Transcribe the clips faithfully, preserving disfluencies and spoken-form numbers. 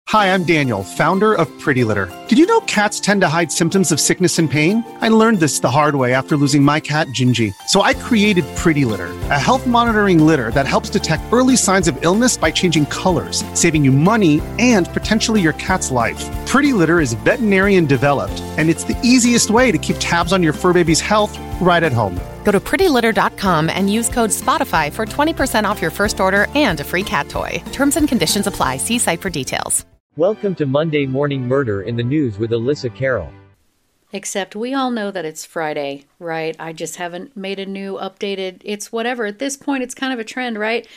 Hi, I'm Daniel, founder of Pretty Litter. Did you know cats tend to hide symptoms of sickness and pain? I learned this the hard way after losing my cat, Gingy. So I created Pretty Litter, a health monitoring litter that helps detect early signs of illness by changing colors, saving you money and potentially your cat's life. Pretty Litter is veterinarian developed, and it's the easiest way to keep tabs on your fur baby's health right at home. Go to pretty litter dot com and use code SPOTIFY for twenty percent off your first order and a free cat toy. Terms and conditions apply. See site for details. Welcome to Monday Morning Murder in the News with Alyssa Carroll. Except we all know that it's Friday, right? I just haven't made a new updated, it's whatever. At this point, it's kind of a trend, right?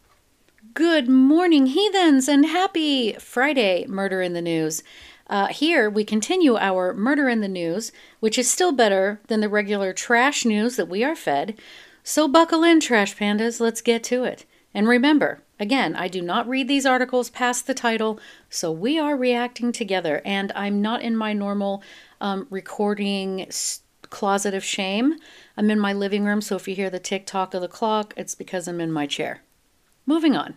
Good morning, heathens, and happy Friday, Murder in the News. Uh, here, we continue our Murder in the News, which is still better than the regular trash news that we are fed. So buckle in, trash pandas, let's get to it. And remember, again, I do not read these articles past the title, so we are reacting together, and I'm not in my normal um, recording s- closet of shame. I'm in my living room, so if you hear the tick-tock of the clock, it's because I'm in my chair. Moving on.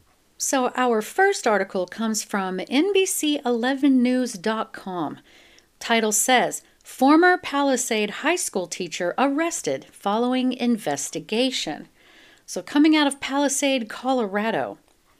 So our first article comes from N B C eleven news dot com. Title says, Former Palisade High School teacher arrested following investigation. So coming out of Palisade, Colorado,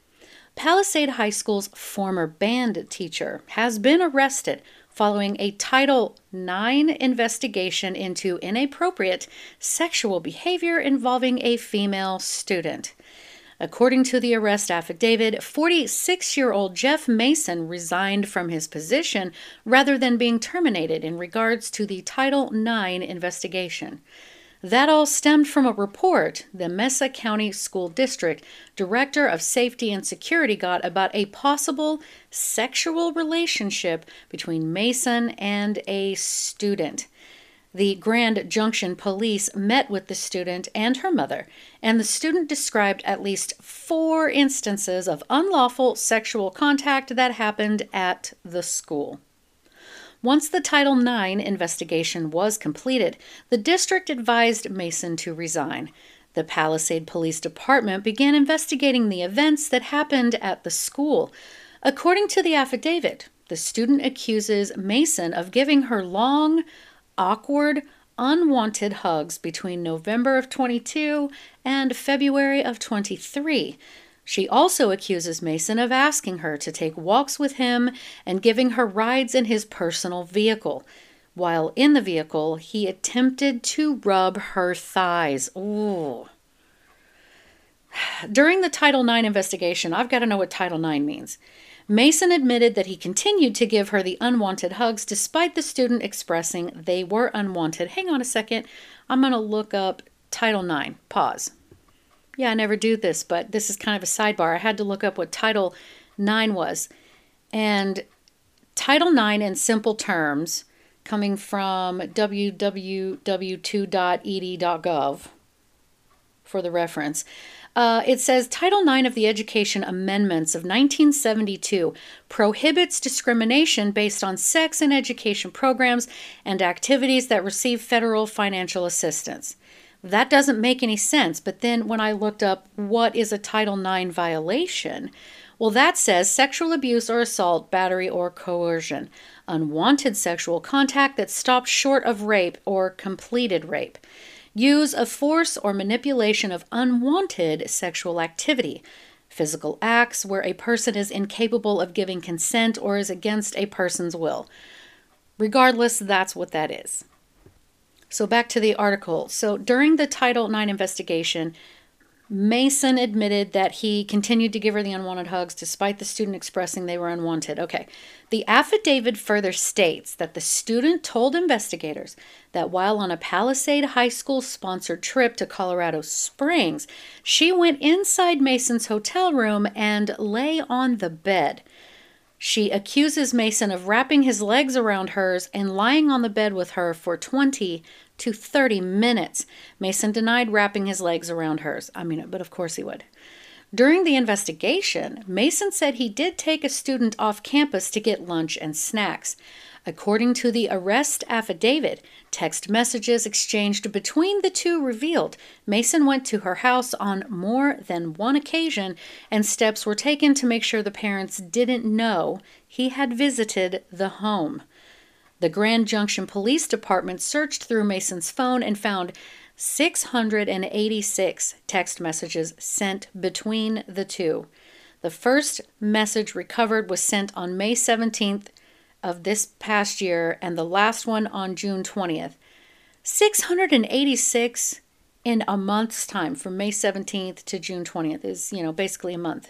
Palisade High School's former band teacher has been arrested following a Title nine investigation into inappropriate sexual behavior involving a female student. According to the arrest affidavit, forty-six-year-old Jeff Mason resigned from his position rather than being terminated in regards to the Title nine investigation. That all stemmed from a report the Mesa County School District Director of Safety and Security got about a possible sexual relationship between Mason and a student. The Grand Junction police met with the student and her mother, and the student described at least four instances of unlawful sexual contact that happened at the school. Once the Title nine investigation was completed, the district advised Mason to resign. The Palisade Police Department began investigating the events that happened at the school. According to the affidavit, the student accuses Mason of giving her long, awkward, unwanted hugs between November of twenty-two and February of twenty-three. She also accuses Mason of asking her to take walks with him and giving her rides in his personal vehicle. While in the vehicle, he attempted to rub her thighs. Ooh. During the Title nine investigation, I've got to know what Title nine means. Mason admitted that he continued to give her the unwanted hugs despite the student expressing they were unwanted. Hang on a second. I'm going to look up Title nine. Pause. Yeah, I never do this, but this is kind of a sidebar. I had to look up what Title nine was. And Title nine in simple terms, coming from w w w two dot e d dot gov for the reference, uh, it says Title nine of the Education Amendments of nineteen seventy-two prohibits discrimination based on sex in education programs and activities that receive federal financial assistance. That doesn't make any sense, but then when I looked up what is a Title nine violation, well, that says sexual abuse or assault, battery, or coercion, unwanted sexual contact that stops short of rape or completed rape, use of force or manipulation of unwanted sexual activity, physical acts where a person is incapable of giving consent or is against a person's will. Regardless, that's what that is. So back to the article. So during the Title nine investigation, Mason admitted that he continued to give her the unwanted hugs despite the student expressing they were unwanted. Okay. The affidavit further states that the student told investigators that while on a Palisade High School sponsored trip to Colorado Springs, she went inside Mason's hotel room and lay on the bed. She accuses Mason of wrapping his legs around hers and lying on the bed with her for twenty to thirty minutes. Mason denied wrapping his legs around hers. I mean, but of course he would. During the investigation, Mason said he did take a student off campus to get lunch and snacks. According to the arrest affidavit, text messages exchanged between the two revealed Mason went to her house on more than one occasion, and steps were taken to make sure the parents didn't know he had visited the home. The Grand Junction Police Department searched through Mason's phone and found six hundred eighty-six text messages sent between the two. The first message recovered was sent on May seventeenth of this past year, and the last one on June twentieth. six hundred eighty-six in a month's time, from May seventeenth to June twentieth, is, you know, basically a month.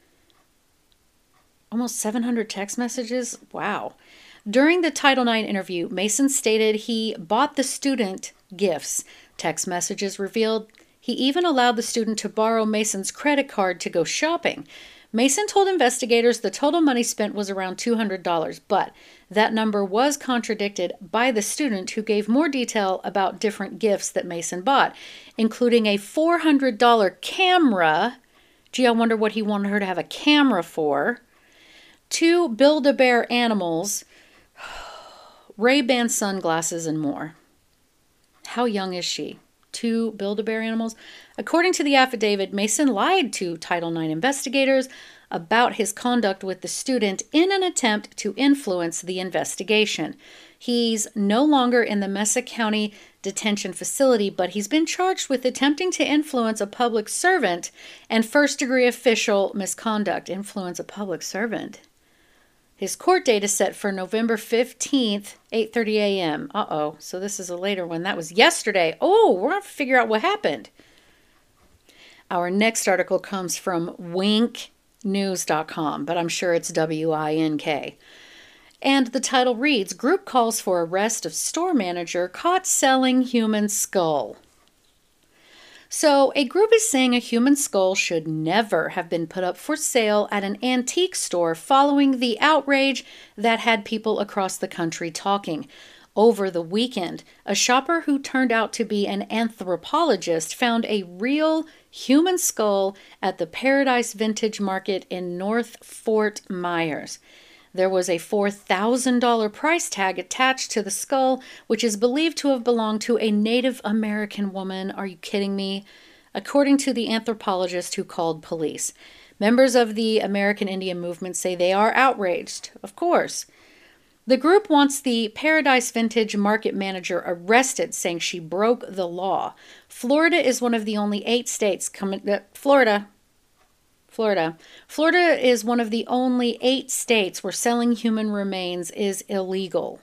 Almost seven hundred text messages? Wow. During the Title nine interview, Mason stated he bought the student gifts. Text messages revealed he even allowed the student to borrow Mason's credit card to go shopping. Mason told investigators the total money spent was around two hundred dollars, but that number was contradicted by the student, who gave more detail about different gifts that Mason bought, including a four hundred dollars camera. Gee, I wonder what he wanted her to have a camera for. Two Build-A-Bear animals, Ray-Ban sunglasses, and more. How young is she? Two Build-A-Bear animals? According to the affidavit, Mason lied to Title nine investigators about his conduct with the student in an attempt to influence the investigation. He's no longer in the Mesa County Detention Facility, but he's been charged with attempting to influence a public servant and first-degree official misconduct. Influence a public servant. His court date is set for November fifteenth, eight thirty a.m. Uh-oh, so this is a later one. That was yesterday. Oh, we're going to figure out what happened. Our next article comes from wink news dot com, but I'm sure it's W I N K. And the title reads, Group Calls for Arrest of Store Manager Caught Selling Human Skull. So, a group is saying a human skull should never have been put up for sale at an antique store following the outrage that had people across the country talking. Over the weekend, a shopper who turned out to be an anthropologist found a real human skull at the Paradise Vintage Market in North Fort Myers. There was a four thousand dollars price tag attached to the skull, which is believed to have belonged to a Native American woman. Are you kidding me? According to the anthropologist who called police. Members of the American Indian movement say they are outraged, of course. The group wants the Paradise Vintage Market manager arrested, saying she broke the law. Florida is one of the only eight states coming. Uh, Florida. Florida. Florida is one of the only eight states where selling human remains is illegal.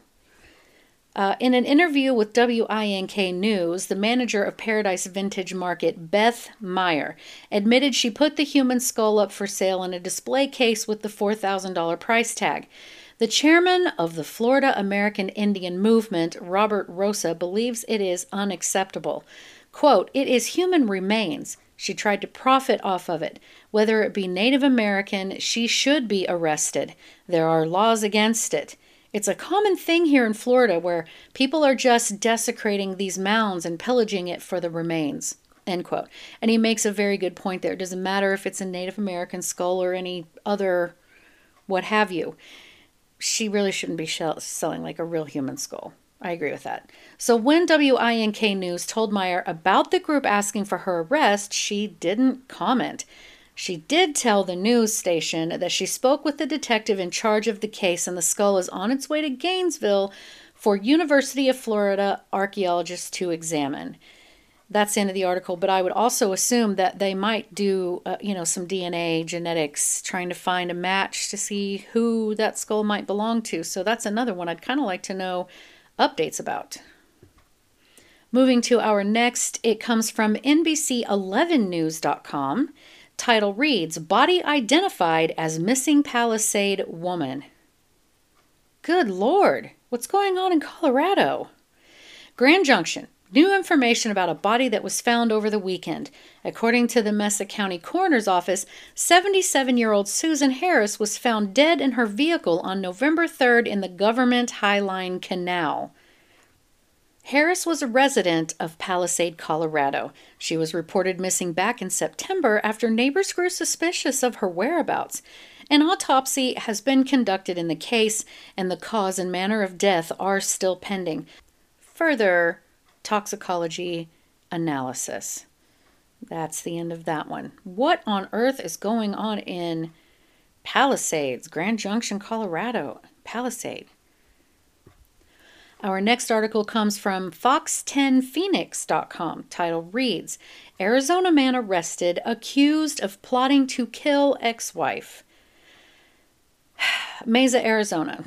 Uh, in an interview with W I N K News, the manager of Paradise Vintage Market, Beth Meyer, admitted she put the human skull up for sale in a display case with the four thousand dollars price tag. The chairman of the Florida American Indian Movement, Robert Rosa, believes it is unacceptable. Quote, it is human remains. She tried to profit off of it. Whether it be Native American, she should be arrested. There are laws against it. It's a common thing here in Florida where people are just desecrating these mounds and pillaging it for the remains. End quote. And he makes a very good point there. It doesn't matter if it's a Native American skull or any other what have you. She really shouldn't be selling like a real human skull. I agree with that. So when W I N K News told Meyer about the group asking for her arrest, she didn't comment. She did tell the news station that she spoke with the detective in charge of the case and the skull is on its way to Gainesville for University of Florida archaeologists to examine. That's the end of the article, but I would also assume that they might do, uh, you know, some D N A genetics, trying to find a match to see who that skull might belong to. So that's another one I'd kind of like to know updates about. Moving to our next, it comes from N B C eleven news dot com. Title reads, Body Identified as Missing Palisade Woman. Good Lord, what's going on in Colorado? Grand Junction. New information about a body that was found over the weekend. According to the Mesa County Coroner's Office, seventy-seven-year-old Susan Harris was found dead in her vehicle on November third in the Government Highline Canal. Harris was a resident of Palisade, Colorado. She was reported missing back in September after neighbors grew suspicious of her whereabouts. An autopsy has been conducted in the case, and the cause and manner of death are still pending further toxicology analysis. That's the end of that one. What on earth is going on in Palisades, Grand Junction, Colorado? Palisade. Our next article comes from fox ten phoenix dot com. Title reads, Arizona man arrested accused of plotting to kill ex-wife. Mesa, Arizona.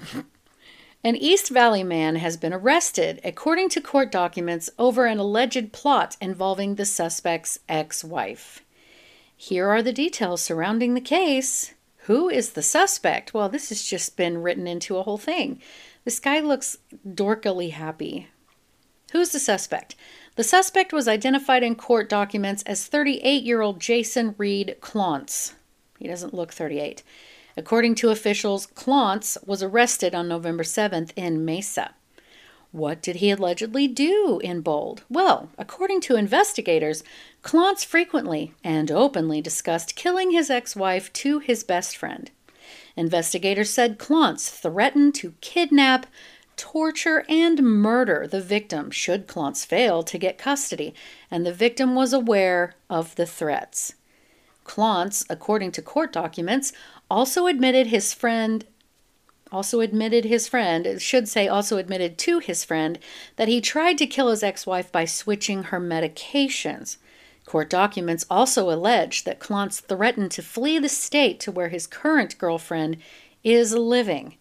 An East Valley man has been arrested, according to court documents, over an alleged plot involving the suspect's ex-wife. Here are the details surrounding the case. Who is the suspect? Well, this has just been written into a whole thing. This guy looks dorkily happy. Who's the suspect? The suspect was identified in court documents as thirty-eight-year-old Jason Reed Clontz. He doesn't look thirty-eight. According to officials, Clontz was arrested on November seventh in Mesa. What did he allegedly do in Bold? Well, according to investigators, Clontz frequently and openly discussed killing his ex-wife to his best friend. Investigators said Clontz threatened to kidnap, torture, and murder the victim should Clontz fail to get custody, and the victim was aware of the threats. Clontz, according to court documents, also admitted his friend, also admitted his friend, it should say also admitted to his friend, that he tried to kill his ex-wife by switching her medications. Court documents also allege that Clontz threatened to flee the state to where his current girlfriend is living.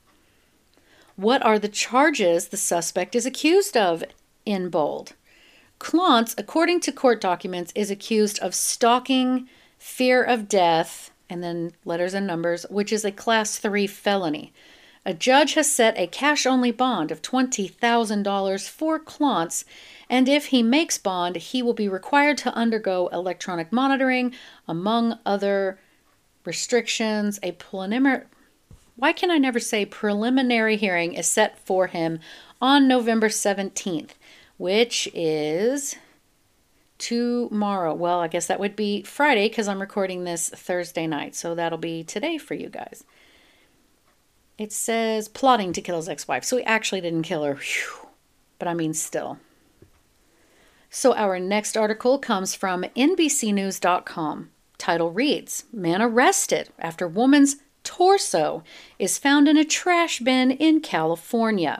What are the charges the suspect is accused of in Bold? Clontz, according to court documents, is accused of stalking, fear of death, and then letters and numbers, which is a class three felony. A judge has set a cash-only bond of twenty thousand dollars for Clontz, and if he makes bond, he will be required to undergo electronic monitoring, among other restrictions. A preliminary, why can I never say preliminary hearing is set for him on November seventeenth, which is tomorrow. Well, I guess that would be Friday because I'm recording this Thursday night, so that'll be today for you guys. It says plotting to kill his ex-wife, so he actually didn't kill her. Whew. But I mean still. So our next article comes from N B C news dot com. Title reads, Man arrested after woman's torso is found in a trash bin in California.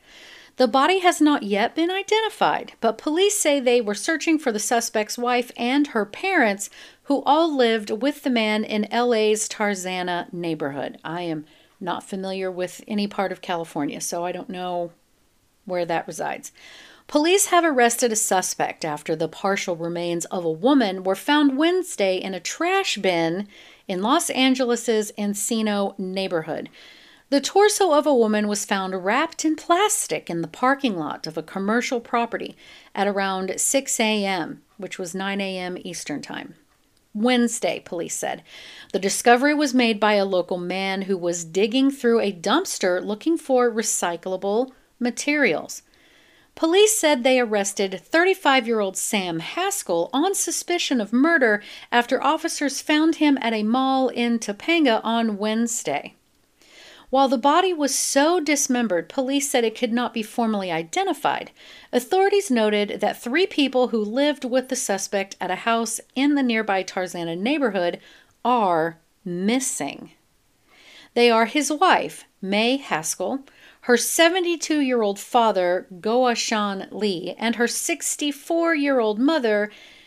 The body has not yet been identified, but police say they were searching for the suspect's wife and her parents, who all lived with the man in L A's Tarzana neighborhood. I am not familiar with any part of California, so I don't know where that resides. Police have arrested a suspect after the partial remains of a woman were found Wednesday in a trash bin in Los Angeles' Encino neighborhood. The torso of a woman was found wrapped in plastic in the parking lot of a commercial property at around six a.m., which was nine a.m. Eastern Time. Wednesday, police said. The discovery was made by a local man who was digging through a dumpster looking for recyclable materials. Police said they arrested thirty-five-year-old Sam Haskell on suspicion of murder after officers found him at a mall in Topanga on Wednesday. While the body was so dismembered, police said it could not be formally identified. Authorities noted that three people who lived with the suspect at a house in the nearby Tarzana neighborhood are missing. They are his wife, May Haskell, her seventy-two-year-old father, Goashan Lee, and her sixty-four-year-old mother,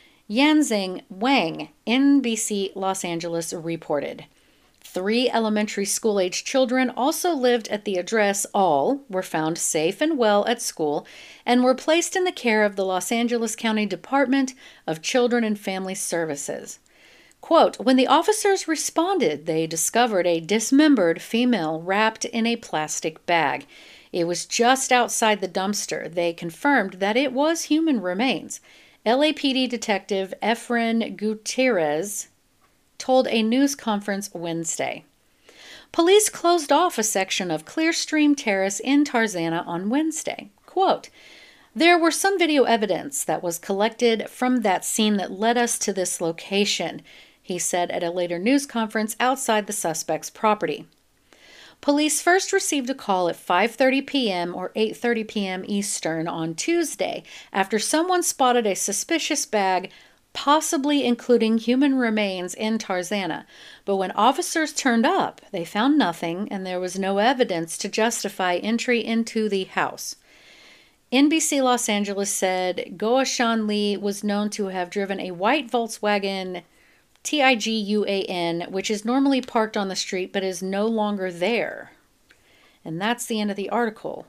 Yanzing Wang, N B C Los Angeles reported. Three elementary school-age children also lived at the address. All were found safe and well at school and were placed in the care of the Los Angeles County Department of Children and Family Services. Quote, when the officers responded, they discovered a dismembered female wrapped in a plastic bag. It was just outside the dumpster. They confirmed that it was human remains. L A P D Detective Efren Gutierrez told a news conference Wednesday. Police closed off a section of Clearstream Terrace in Tarzana on Wednesday. Quote, There were some video evidence that was collected from that scene that led us to this location, he said at a later news conference outside the suspect's property. Police first received a call at five thirty p.m. or eight thirty p.m. Eastern on Tuesday after someone spotted a suspicious bag, possibly including human remains, in Tarzana. But when officers turned up, they found nothing and there was no evidence to justify entry into the house. N B C Los Angeles said Goashan Lee was known to have driven a white Volkswagen T I G U A N, which is normally parked on the street but is no longer there. And that's the end of the article.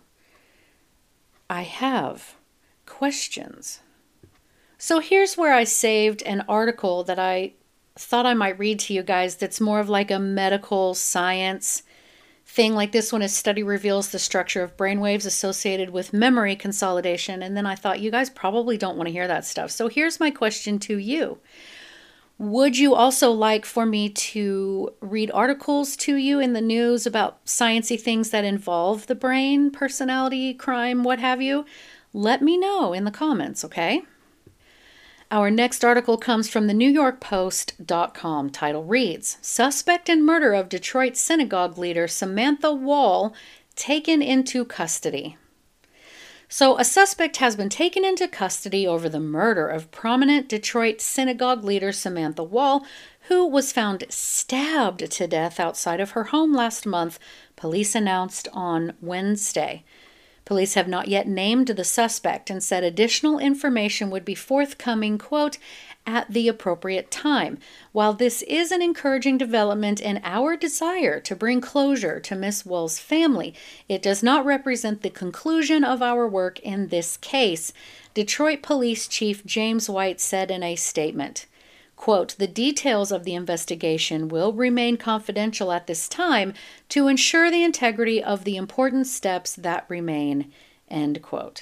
I have questions. So here's where I saved an article that I thought I might read to you guys that's more of like a medical science thing. Like this one, a study reveals the structure of brainwaves associated with memory consolidation. And then I thought, you guys probably don't want to hear that stuff. So here's my question to you. Would you also like for me to read articles to you in the news about sciencey things that involve the brain, personality, crime, what have you? Let me know in the comments, okay? Our next article comes from the New York Post dot com. Title reads, Suspect in murder of Detroit synagogue leader Samantha Wall taken into custody. So a suspect has been taken into custody over the murder of prominent Detroit synagogue leader Samantha Wall, who was found stabbed to death outside of her home last month, police announced on Wednesday. Police have not yet named the suspect and said additional information would be forthcoming, quote, at the appropriate time. While this is an encouraging development in our desire to bring closure to Miss Wall's family, it does not represent the conclusion of our work in this case, Detroit Police Chief James White said in a statement. Quote, the details of the investigation will remain confidential at this time to ensure the integrity of the important steps that remain, end quote.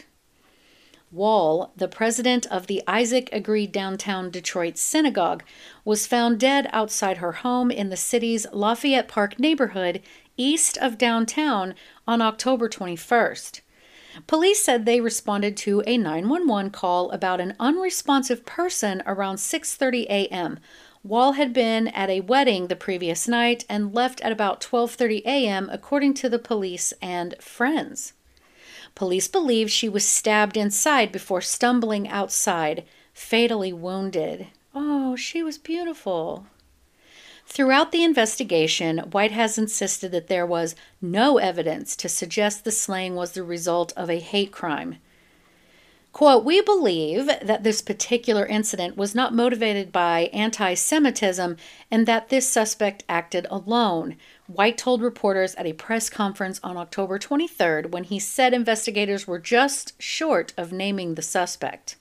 Wall, the president of the Isaac Agreed downtown Detroit synagogue, was found dead outside her home in the city's Lafayette Park neighborhood east of downtown on October twenty-first. Police said they responded to a nine one one call about an unresponsive person around six thirty a.m. Wall had been at a wedding the previous night and left at about twelve thirty a.m., according to the police and friends. Police believe she was stabbed inside before stumbling outside, fatally wounded. Oh, she was beautiful. Throughout the investigation, White has insisted that there was no evidence to suggest the slaying was the result of a hate crime. Quote, we believe that this particular incident was not motivated by anti-Semitism and that this suspect acted alone, White told reporters at a press conference on October twenty-third when he said investigators were just short of naming the suspect.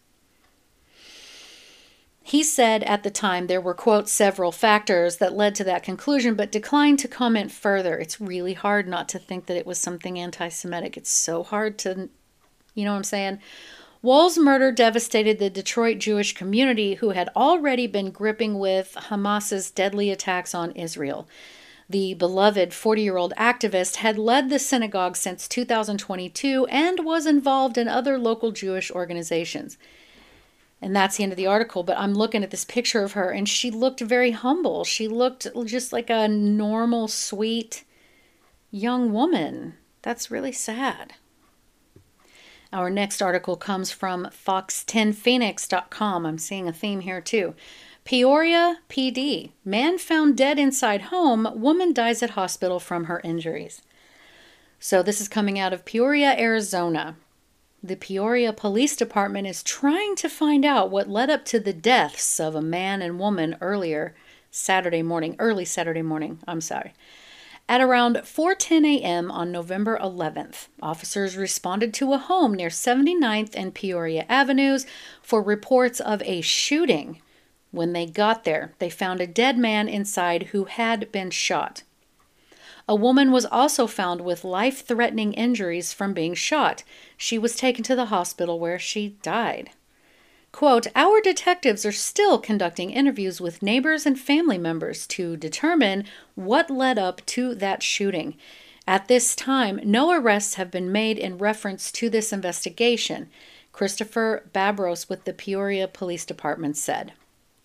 He said at the time there were, quote, several factors that led to that conclusion, but declined to comment further. It's really hard not to think that it was something anti-Semitic. It's so hard to, you know what I'm saying? Wall's murder devastated the Detroit Jewish community, who had already been gripping with Hamas's deadly attacks on Israel. The beloved forty-year-old activist had led the synagogue since two thousand twenty-two and was involved in other local Jewish organizations. And that's the end of the article, but I'm looking at this picture of her, and she looked very humble. She looked just like a normal, sweet, young woman. That's really sad. Our next article comes from fox ten phoenix dot com. I'm seeing a theme here, too. Peoria P D. Man found dead inside home. Woman dies at hospital from her injuries. So this is coming out of Peoria, Arizona. The Peoria Police Department is trying to find out what led up to the deaths of a man and woman earlier Saturday morning, early Saturday morning, I'm sorry. At around four ten a.m. on November eleventh, officers responded to a home near seventy-ninth and Peoria Avenues for reports of a shooting. When they got there, they found a dead man inside who had been shot. A woman was also found with life-threatening injuries from being shot. She was taken to the hospital where she died. Quote, our detectives are still conducting interviews with neighbors and family members to determine what led up to that shooting. At this time, no arrests have been made in reference to this investigation. Christopher Babros with the Peoria Police Department said.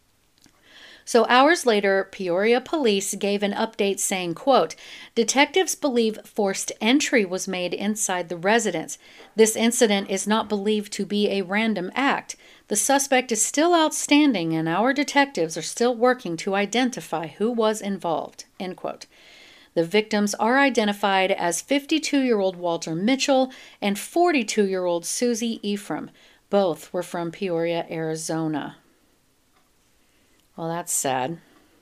So hours later, Peoria police gave an update saying, quote, detectives believe forced entry was made inside the residence. This incident is not believed to be a random act. The suspect is still outstanding and our detectives are still working to identify who was involved, end quote. The victims are identified as fifty-two-year-old Walter Mitchell and forty-two-year-old Susie Ephraim. Both were from Peoria, Arizona. Well, that's sad.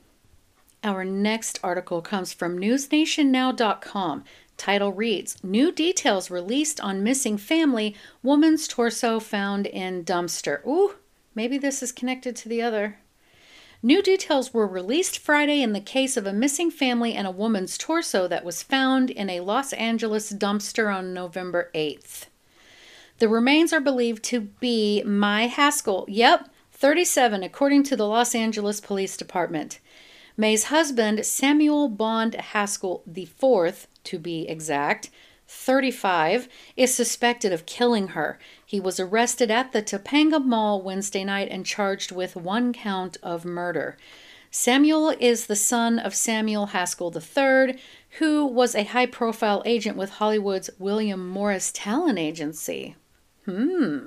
Our next article comes from news nation now dot com. Title reads, New details released on missing family, woman's torso found in dumpster. Ooh, maybe this is connected to the other. New details were released Friday in the case of a missing family and a woman's torso that was found in a Los Angeles dumpster on November eighth. The remains are believed to be Mai Haskell. Yep. thirty-seven, according to the Los Angeles Police Department. May's husband, Samuel Bond Haskell the fourth, to be exact, thirty-five, is suspected of killing her. He was arrested at the Topanga Mall Wednesday night and charged with one count of murder. Samuel is the son of Samuel Haskell the third, who was a high-profile agent with Hollywood's William Morris Talent Agency. Hmm...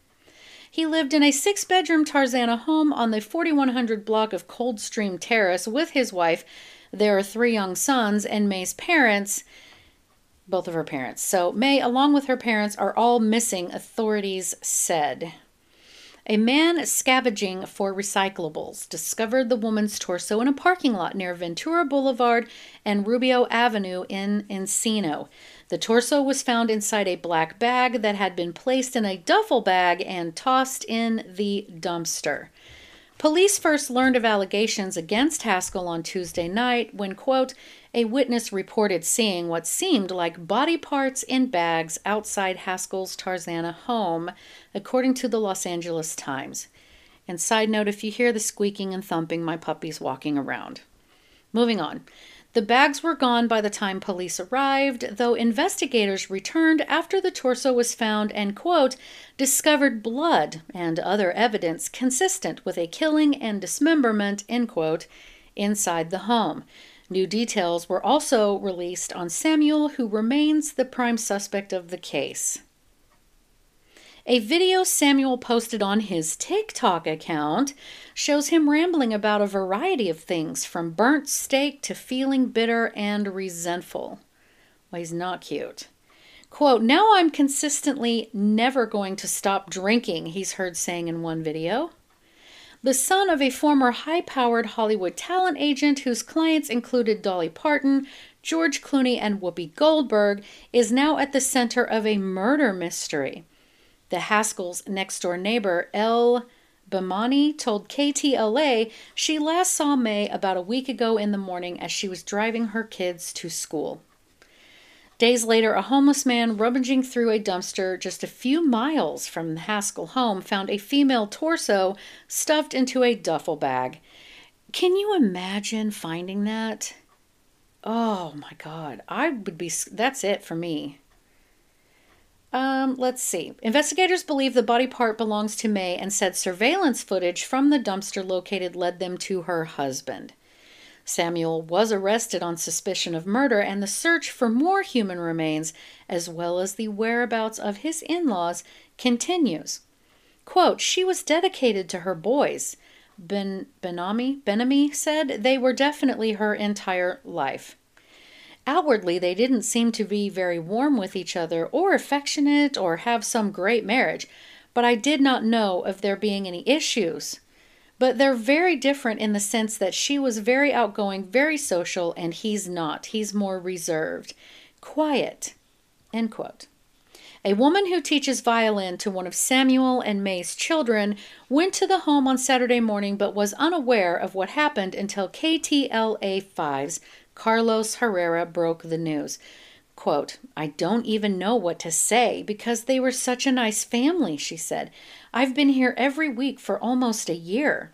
He lived in a six-bedroom Tarzana home on the forty-one hundred block of Coldstream Terrace with his wife. There are three young sons, and May's parents, both of her parents. So May, along with her parents, are all missing, authorities said. A man scavenging for recyclables discovered the woman's torso in a parking lot near Ventura Boulevard and Rubio Avenue in Encino. The torso was found inside a black bag that had been placed in a duffel bag and tossed in the dumpster. Police first learned of allegations against Haskell on Tuesday night when, quote, a witness reported seeing what seemed like body parts in bags outside Haskell's Tarzana home, according to the Los Angeles Times. And side note, if you hear the squeaking and thumping, my puppy's walking around. Moving on. The bags were gone by the time police arrived, though investigators returned after the torso was found and, quote, discovered blood and other evidence consistent with a killing and dismemberment, end quote, inside the home. New details were also released on Samuel, who remains the prime suspect of the case. A video Samuel posted on his TikTok account shows him rambling about a variety of things, from burnt steak to feeling bitter and resentful. Well, he's not cute. Quote, now I'm consistently never going to stop drinking, he's heard saying in one video. The son of a former high-powered Hollywood talent agent whose clients included Dolly Parton, George Clooney, and Whoopi Goldberg is now at the center of a murder mystery. The Haskells' next-door neighbor, Elle Bamani, told K T L A she last saw May about a week ago in the morning as she was driving her kids to school. Days later, a homeless man rummaging through a dumpster just a few miles from the Haskell home found a female torso stuffed into a duffel bag. Can you imagine finding that? Oh my God, I would be, that's it for me. Um, let's see. Investigators believe the body part belongs to May and said surveillance footage from the dumpster located led them to her husband. Samuel was arrested on suspicion of murder, and the search for more human remains, as well as the whereabouts of his in-laws, continues. Quote, she was dedicated to her boys, Ben Benami, Benami said. They were definitely her entire life. Outwardly, they didn't seem to be very warm with each other or affectionate or have some great marriage, but I did not know of there being any issues. But they're very different in the sense that she was very outgoing, very social, and he's not. He's more reserved. Quiet. End quote. A woman who teaches violin to one of Samuel and May's children went to the home on Saturday morning but was unaware of what happened until K T L A five's Carlos Herrera broke the news. Quote, I don't even know what to say because they were such a nice family, she said. I've been here every week for almost a year.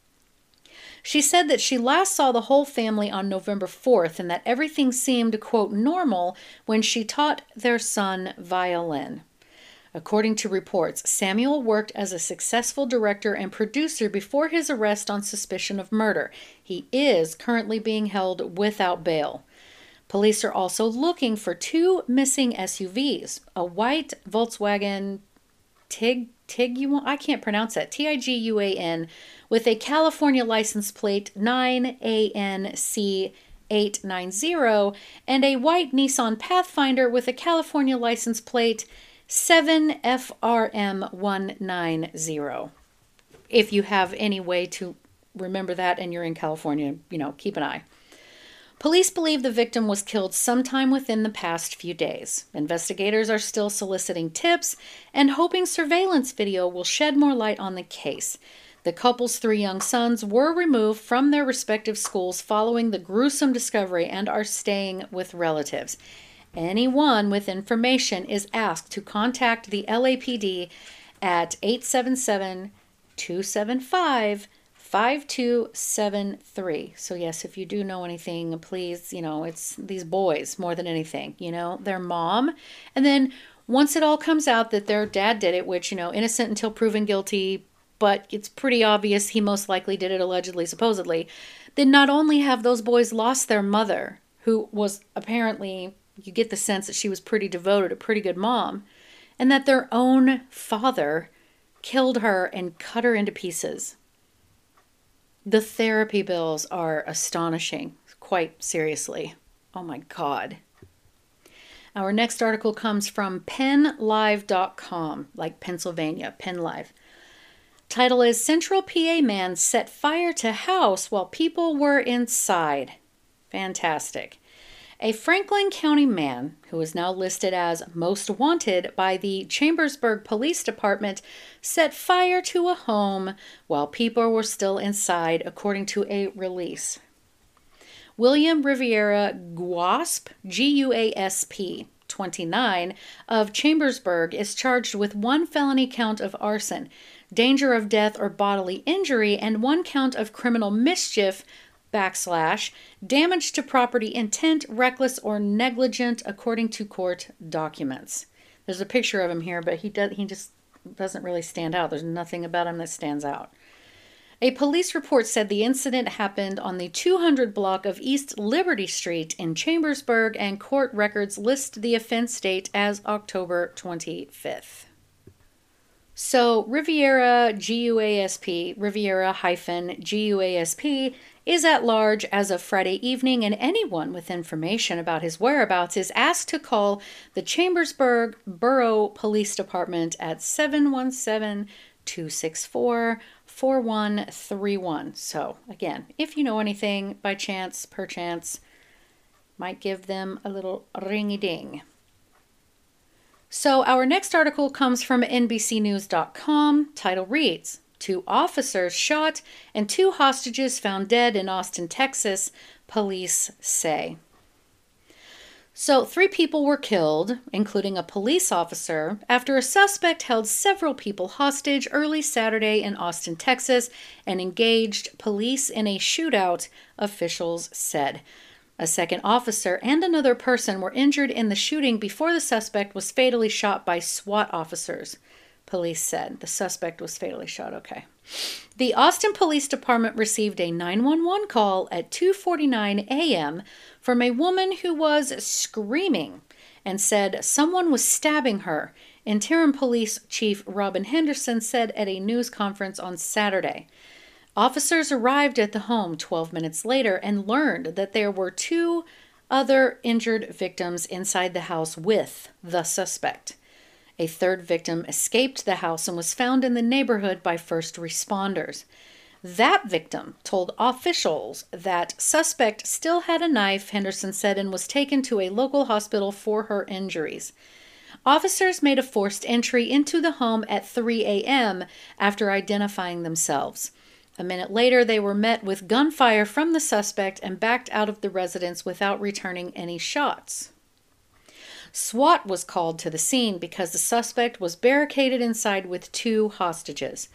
She said that she last saw the whole family on November fourth and that everything seemed, quote, normal when she taught their son violin. According to reports, Samuel worked as a successful director and producer before his arrest on suspicion of murder. He is currently being held without bail. Police are also looking for two missing S U Vs, a white Volkswagen Tig, Tiguan, I can't pronounce that, T I G U A N, with a California license plate nine A N C eight nine zero, and a white Nissan Pathfinder with a California license plate seven F R M one nine zero. If you have any way to remember that and you're in California, you know, keep an eye. Police believe the victim was killed sometime within the past few days. Investigators are still soliciting tips and hoping surveillance video will shed more light on the case. The couple's three young sons were removed from their respective schools following the gruesome discovery and are staying with relatives. Anyone with information is asked to contact the L A P D at eight seven seven, two seven five, five two seven three. So yes, if you do know anything, please, you know, it's these boys more than anything, you know, their mom. And then once it all comes out that their dad did it, which, you know, innocent until proven guilty, but it's pretty obvious he most likely did it allegedly, supposedly, then not only have those boys lost their mother, who was apparently, you get the sense that she was pretty devoted, a pretty good mom, and that their own father killed her and cut her into pieces. The therapy bills are astonishing, quite seriously. Oh my God. Our next article comes from penn live dot com, like Pennsylvania, Penn Live. Title is Central P A Man Set Fire to House While People Were Inside. Fantastic. A Franklin County man, who is now listed as most wanted by the Chambersburg Police Department, set fire to a home while people were still inside, according to a release. William Riviera Guasp, G U A S P, twenty-nine, of Chambersburg, is charged with one felony count of arson, danger of death or bodily injury, and one count of criminal mischief backslash damage to property intent, reckless, or negligent, according to court documents. There's a picture of him here, but he does he just doesn't really stand out. There's nothing about him that stands out. A police report said the incident happened on the two hundred block of East Liberty Street in Chambersburg, and court records list the offense date as October twenty-fifth. So Riviera G U A S P, Riviera hyphen G U A S P, is at large as of Friday evening, and anyone with information about his whereabouts is asked to call the Chambersburg Borough Police Department at seven one seven, two six four, four one three one. So again, if you know anything by chance, perchance, might give them a little ringy-ding. So our next article comes from N B C news dot com. Title reads, Two officers shot and two hostages found dead in Austin, Texas, police say. So three people were killed, including a police officer, after a suspect held several people hostage early Saturday in Austin, Texas, and engaged police in a shootout, officials said. A second officer and another person were injured in the shooting before the suspect was fatally shot by SWAT officers. Police said the suspect was fatally shot. Okay. The Austin Police Department received a nine one one call at two forty-nine a.m. from a woman who was screaming and said someone was stabbing her, Interim Police Chief Robin Henderson said at a news conference on Saturday. Officers arrived at the home twelve minutes later and learned that there were two other injured victims inside the house with the suspect. A third victim escaped the house and was found in the neighborhood by first responders. That victim told officials that suspect still had a knife, Henderson said, and was taken to a local hospital for her injuries. Officers made a forced entry into the home at three a.m. after identifying themselves. A minute later, they were met with gunfire from the suspect and backed out of the residence without returning any shots. SWAT was called to the scene because the suspect was barricaded inside with two hostages.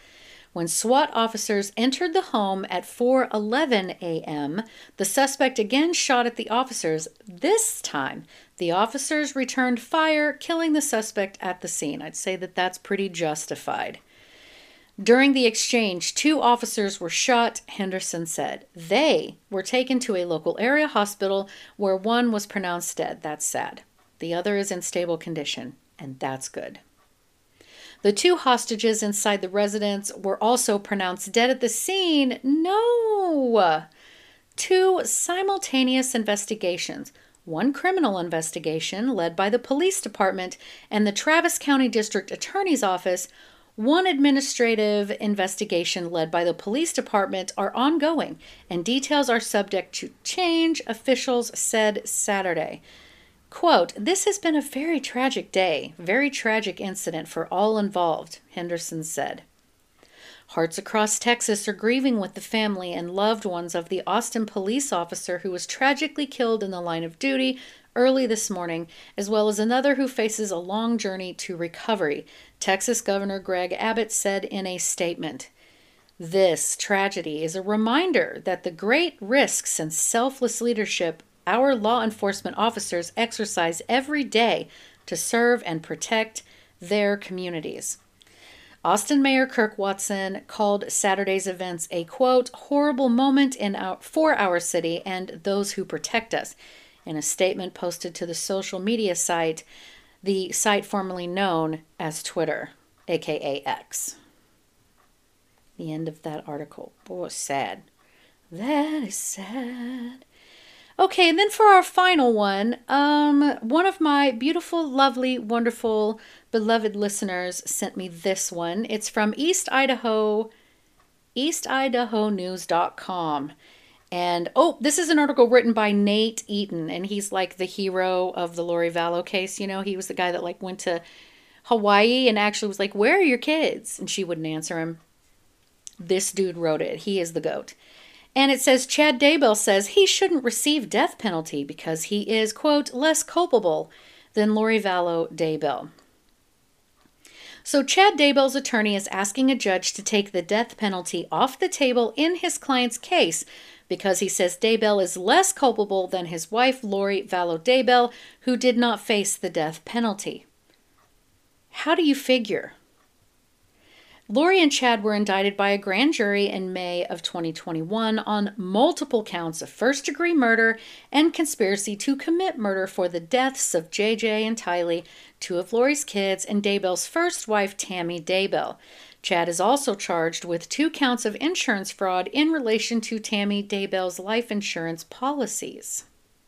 When SWAT officers entered the home at four eleven a.m., the suspect again shot at the officers. This time, the officers returned fire, killing the suspect at the scene. I'd say that that's pretty justified. During the exchange, two officers were shot, Henderson said. They were taken to a local area hospital where one was pronounced dead. That's sad. The other is in stable condition, and that's good. The two hostages inside the residence were also pronounced dead at the scene. No! Two simultaneous investigations. One criminal investigation led by the police department and the Travis County District Attorney's Office. One administrative investigation led by the police department are ongoing, and details are subject to change, officials said Saturday. Quote, "This has been a very tragic day, very tragic incident for all involved," Henderson said. Hearts across Texas are grieving with the family and loved ones of the Austin police officer who was tragically killed in the line of duty early this morning, as well as another who faces a long journey to recovery, Texas Governor Greg Abbott said in a statement. This tragedy is a reminder that the great risks and selfless leadership our law enforcement officers exercise every day to serve and protect their communities. Austin Mayor Kirk Watson called Saturday's events a, quote, horrible moment in our, for our city and those who protect us. In a statement posted to the social media site, the site formerly known as Twitter, aka X. The end of that article. Boy, sad. That is sad. Okay, and then for our final one, um, one of my beautiful, lovely, wonderful, beloved listeners sent me this one. It's from East Idaho, east idaho news dot com. And, oh, this is an article written by Nate Eaton, and he's like the hero of the Lori Vallow case. You know, he was the guy that like went to Hawaii and actually was like, where are your kids? And she wouldn't answer him. This dude wrote it. He is the GOAT. And it says, Chad Daybell says he shouldn't receive death penalty because he is, quote, less culpable than Lori Vallow Daybell. So Chad Daybell's attorney is asking a judge to take the death penalty off the table in his client's case because he says Daybell is less culpable than his wife, Lori Vallow Daybell, who did not face the death penalty. How do you figure? Lori and Chad were indicted by a grand jury in May of twenty twenty-one on multiple counts of first-degree murder and conspiracy to commit murder for the deaths of J J and Tylee, two of Lori's kids, and Daybell's first wife, Tammy Daybell. Chad is also charged with two counts of insurance fraud in relation to Tammy Daybell's life insurance policies.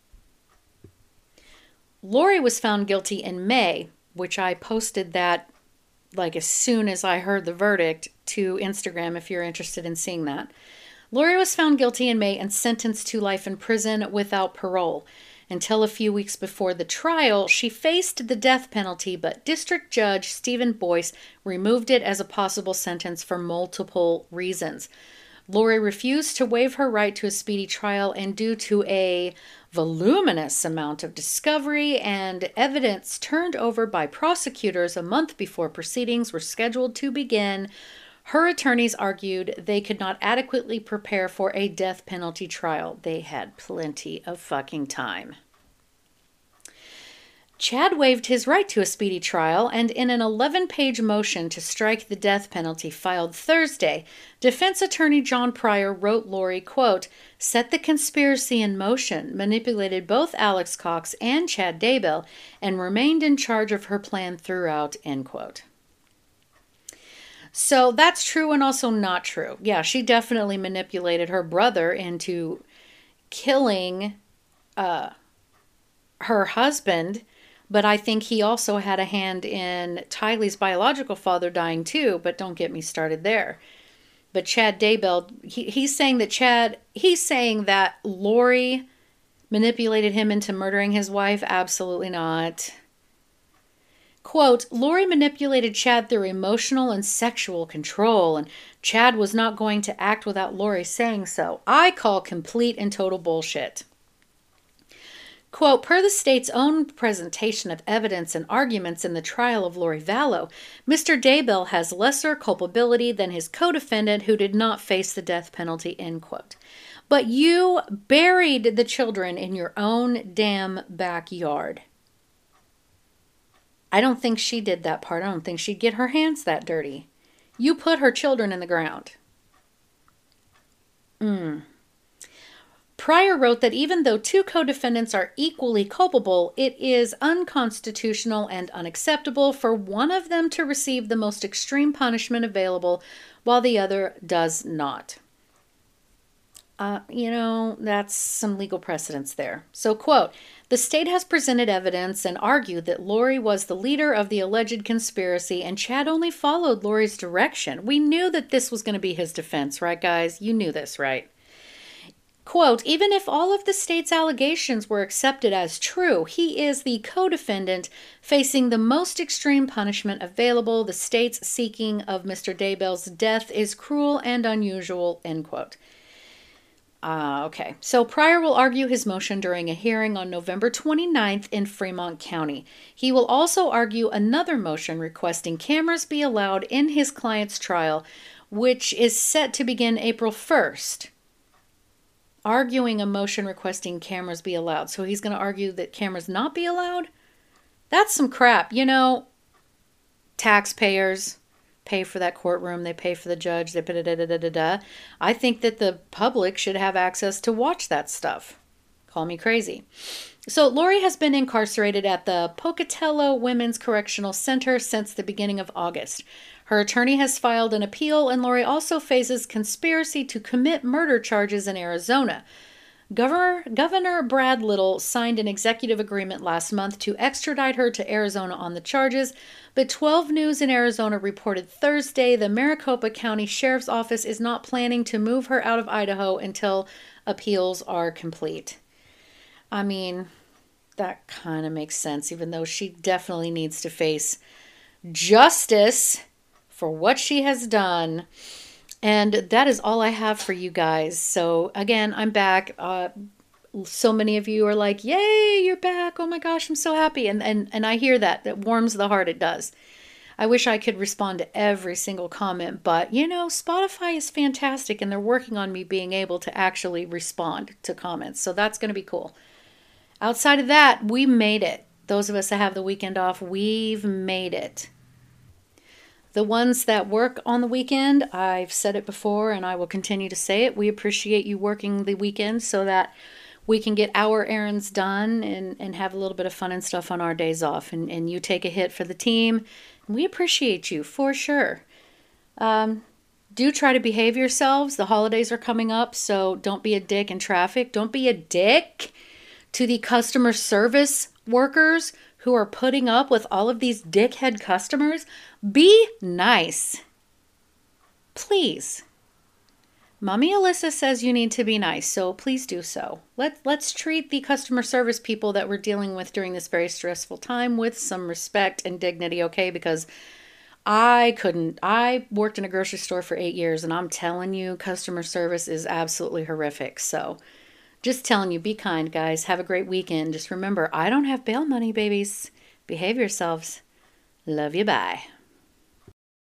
Lori was found guilty in May, which I posted that like as soon as I heard the verdict to Instagram if you're interested in seeing that. Lori was found guilty in May and sentenced to life in prison without parole. Until a few weeks before the trial, she faced the death penalty, but District Judge Stephen Boyce removed it as a possible sentence for multiple reasons. Lori refused to waive her right to a speedy trial, and due to a voluminous amount of discovery and evidence turned over by prosecutors a month before proceedings were scheduled to begin, her attorneys argued they could not adequately prepare for a death penalty trial. They had plenty of fucking time. Chad waived his right to a speedy trial, and in an eleven-page motion to strike the death penalty filed Thursday, defense attorney John Pryor wrote Lori, quote, set the conspiracy in motion, manipulated both Alex Cox and Chad Daybell, and remained in charge of her plan throughout, end quote. So that's true and also not true. Yeah, she definitely manipulated her brother into killing uh, her husband. But I think he also had a hand in Tylee's biological father dying too, but don't get me started there. But Chad Daybell, he, he's saying that Chad, he's saying that Lori manipulated him into murdering his wife. Absolutely not. Quote, Lori manipulated Chad through emotional and sexual control, and Chad was not going to act without Lori saying so. I call complete and total bullshit. Quote, per the state's own presentation of evidence and arguments in the trial of Lori Vallow, Mister Daybell has lesser culpability than his co-defendant who did not face the death penalty, end quote. But you buried the children in your own damn backyard. I don't think she did that part. I don't think she'd get her hands that dirty. You put her children in the ground. Mm. Pryor wrote that even though two co-defendants are equally culpable, it is unconstitutional and unacceptable for one of them to receive the most extreme punishment available while the other does not. Uh, you know, that's some legal precedence there. So, quote, the state has presented evidence and argued that Lori was the leader of the alleged conspiracy and Chad only followed Lori's direction. We knew that this was going to be his defense, right, guys? You knew this, right? Quote, even if all of the state's allegations were accepted as true, he is the co-defendant facing the most extreme punishment available. The state's seeking of Mister Daybell's death is cruel and unusual, end quote. Uh, okay, so Pryor will argue his motion during a hearing on November twenty-ninth in Fremont County. He will also argue another motion requesting cameras be allowed in his client's trial, which is set to begin April first. Arguing a motion requesting cameras be allowed. So he's going to argue that cameras not be allowed? That's some crap. You know, taxpayers pay for that courtroom. They pay for the judge. They da da da da da da. I think that the public should have access to watch that stuff. Call me crazy. So Lori has been incarcerated at the Pocatello Women's Correctional Center since the beginning of August. Her attorney has filed an appeal, and Lori also faces conspiracy to commit murder charges in Arizona. Governor, Governor Brad Little signed an executive agreement last month to extradite her to Arizona on the charges, but twelve News in Arizona reported Thursday the Maricopa County Sheriff's Office is not planning to move her out of Idaho until appeals are complete. I mean, that kind of makes sense, even though she definitely needs to face justice for what she has done. And that is all I have for you guys. So again, I'm back. Uh, so many of you are like, yay, you're back. Oh my gosh, I'm so happy. And, and, and I hear that. That warms the heart. It does. I wish I could respond to every single comment, but you know, Spotify is fantastic and they're working on me being able to actually respond to comments. So that's going to be cool. Outside of that, we made it. Those of us that have the weekend off, we've made it. The ones that work on the weekend, I've said it before and I will continue to say it. We appreciate you working the weekend so that we can get our errands done and, and have a little bit of fun and stuff on our days off. And, and you take a hit for the team. We appreciate you for sure. Um, do try to behave yourselves. The holidays are coming up, so don't be a dick in traffic. Don't be a dick to the customer service workers who are putting up with all of these dickhead customers. Be nice. Please. Mommy Alyssa says you need to be nice, so please do so. Let, let's treat the customer service people that we're dealing with during this very stressful time with some respect and dignity, okay? Because I couldn't. I worked in a grocery store for eight years, and I'm telling you, customer service is absolutely horrific. So just telling you, be kind, guys. Have a great weekend. Just remember, I don't have bail money, babies. Behave yourselves. Love you. Bye.